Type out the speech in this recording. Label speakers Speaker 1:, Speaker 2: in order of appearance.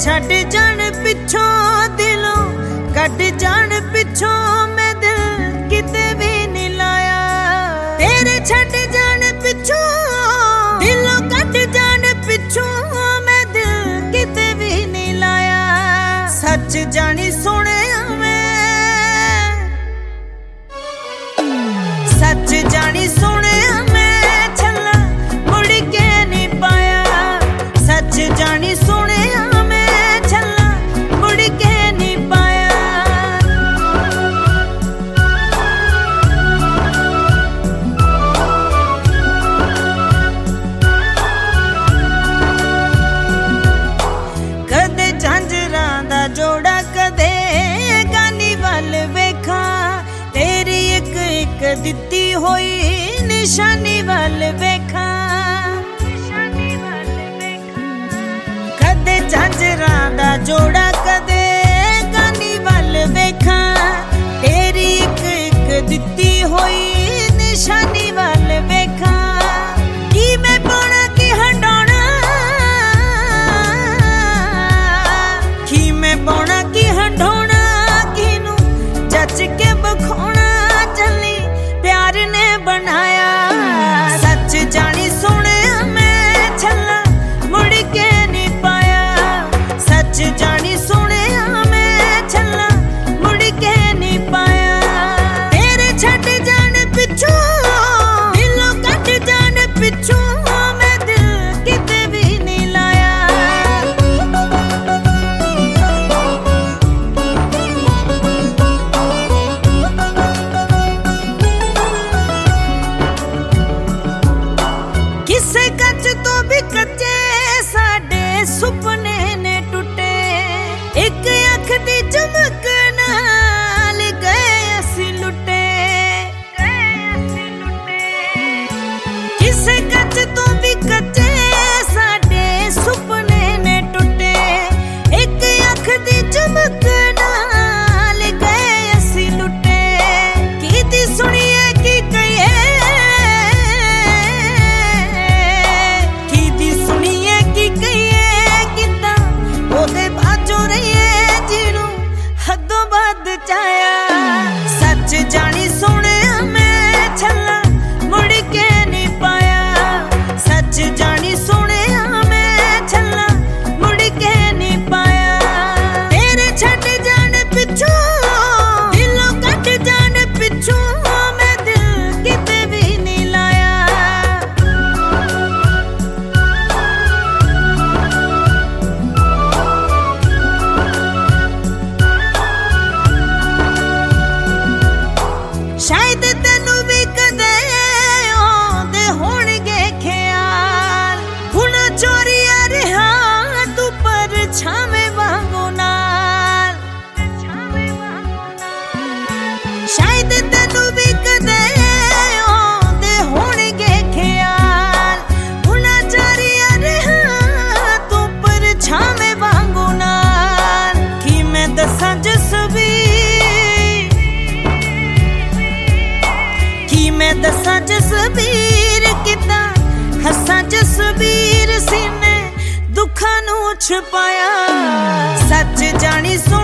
Speaker 1: छड़ जान पिछों दिलों कट जान पिछों मैं दिल किते भी नहीं लाया। तेरे छड़ जान पिछों दिलों कट जान पिछों मैं दिल किते भी नहीं लाया। सच जानी सोने मैं सच जानी सोने मैं छल्ला मुड़ के नहीं पाया। सच जानी सोने मैं छल्ला मुड़ के नहीं पाया। कदे झांझरां दा जोड़ा कदे गानी वल वेखा तेरी एक एक दिती होई निशानी वल वेखा। कदे झांझरां दा जोड़ा कदे गानी वल वेखा तेरी एक एक दिती होई निशानी वल वेखा। की मैं पाना की हंडाना की मैं पाना की हंडोना किनू जच के बखोना चली प्यार ने बनाया। सच जानी सोने मैं छल्ला मुड़ के नहीं पाया। सच जानी सोने मैं छल्ला मुड़ के नहीं पाया। तेरे छड़ जान पिछों दिलों कट जान पिछों मैं दिल किते भी नहीं लाया। किसे कच तो भी कच्चे साडे सुपने ने टूटे। एक अख दी चमक नाल गए असी लुटे। किसे कच तो भी कच्चे साडे सुपने ने टूटे। एक अख दी चमक नाल गए असी लुटे। कीती सुनिए की कहिए सच जानी सोने मैं छल्ला मुड़ के नहीं पाया। सच जानी सोने मैं छल्ला मुड़ के नहीं पाया। तेरे छड़ जान पिछों दिलों कट जान पिछों मैं दिल किते भी नहीं लाया। शायद तेनू भी कदे आउंदे होणगे ख्याल हुण चोरिया रहा तू पर छावे वांगू नाल। शायद तेनू भी कदे आउंदे होणगे ख्याल हुण चोरिया रहा तू पर छावे वांगू नाल। कि मैं दसां जसबीर मैं दसा जसबीर किता हसा जसबीर सीने दुखा नू छुपाया। सच जानी सो